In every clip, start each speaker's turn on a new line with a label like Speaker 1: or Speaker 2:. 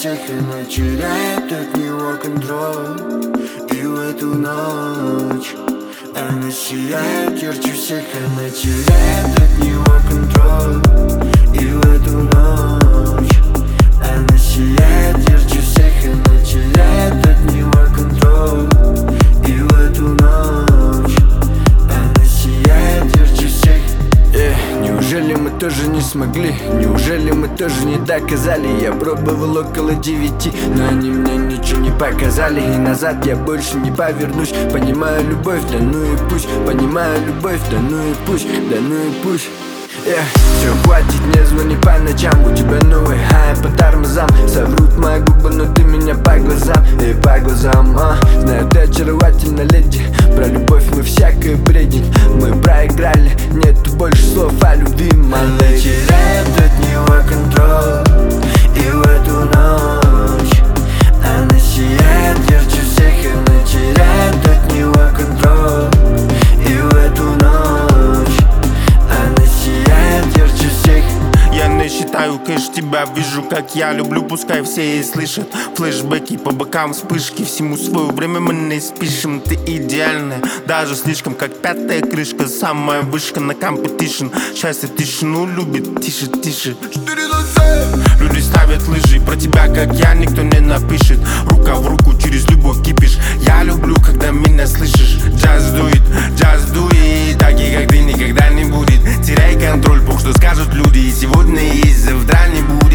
Speaker 1: всех, она теряет от него контроль. И в эту ночь она сияет ярче всех, она теряет от него контроль. И в эту ночь она сияет ярче всех, она теряет от него контроль. И в эту ночь она сияет ярче всех.
Speaker 2: Неужели мы тоже не смогли? Неужели мы тоже не доказали? Я пробовал около 9, но они мне ничего не показали. И назад я больше не повернусь. Понимаю любовь, да ну и пусть. Понимаю любовь, да ну и пусть. Да ну и пусть. Все, хватит, не звони по ночам. У тебя новый хай по тормозам. Соврут мои губы, но ты меня по глазам. И по глазам, знаю, ты очаровательна, леди. Про любовь мы всякое бредим. Мы проиграли, нету больше слов о любви,
Speaker 1: она теряет от него контроль. И в эту ночь она сияет ярче всех, она теряет от него контроль. И в эту ночь она сияет ярче всех.
Speaker 3: Я не считаю кэш, тебя вижу, как я люблю, пускай все и слышат. Флешбеки по бокам, вспышки, всему свое время мы не спешим. Ты идеальная, даже слишком, как пятая крышка, самая вышка на компетишн. Счастье тишину любит, тише, тише. Люди ставят лыжи, про тебя, как я, никто не напишет. Рука в руку, через любовь кипишь. Я люблю, когда меня слышишь. Just do it, такие, как ты, никогда не будет. Теряй контроль, бог, что скажут люди. И сегодня есть, завтра не будет.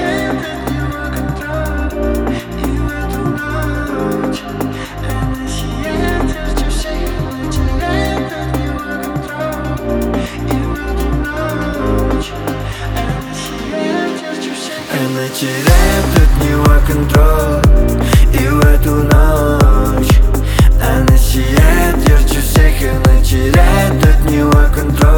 Speaker 1: Она теряет от него контроль. И в эту ночь она сияет ярче всех, она теряет от него контроль.